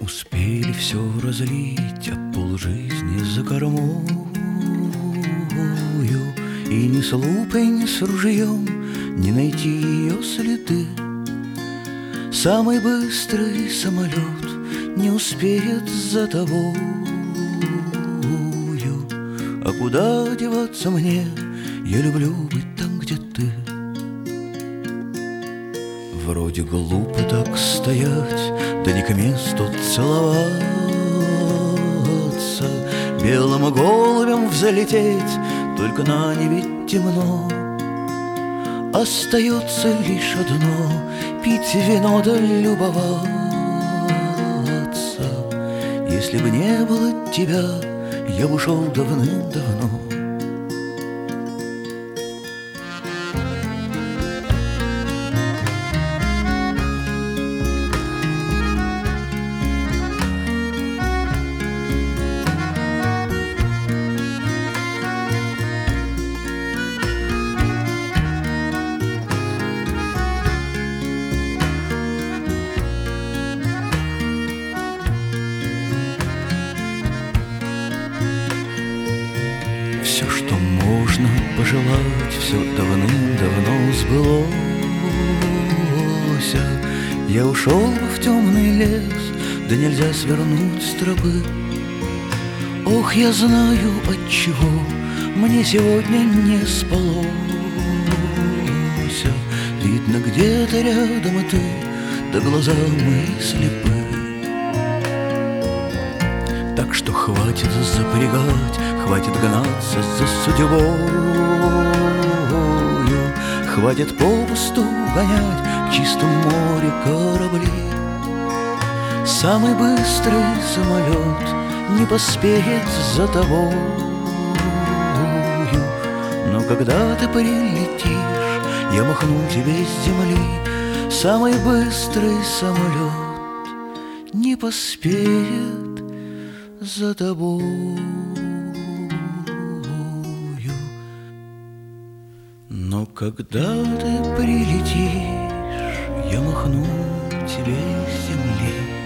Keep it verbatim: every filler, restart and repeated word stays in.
успели все разлить, а полжизни за кормою, и ни с лупой, ни с ружьем не найти ее следы. Самый быстрый самолет не успеет за тобою. А куда деваться мне? Я люблю быть там, где ты. Вроде глупо так стоять, да не к месту целоваться, белым голубем взлететь, только на небе темно. Остается лишь одно — пить вино да любоваться. Если бы не было тебя, я бы ушел давным-давно. Все, что можно пожелать, все давным-давно сбылось. Я ушел бы в темный лес, да нельзя свернуть с тропы. Ох, я знаю, отчего мне сегодня не спалось. Видно, где-то рядом ты, да глаза мои слепы. Так что хватит запрягать, хватит гнаться за судьбою, хватит попусту гонять к чистому морю корабли. Самый быстрый самолет не поспеет за тобою, но когда ты прилетишь, я махну тебе с земли. Самый быстрый самолет не поспеет за тобою, но когда ты прилетишь, я махну тебе с земли.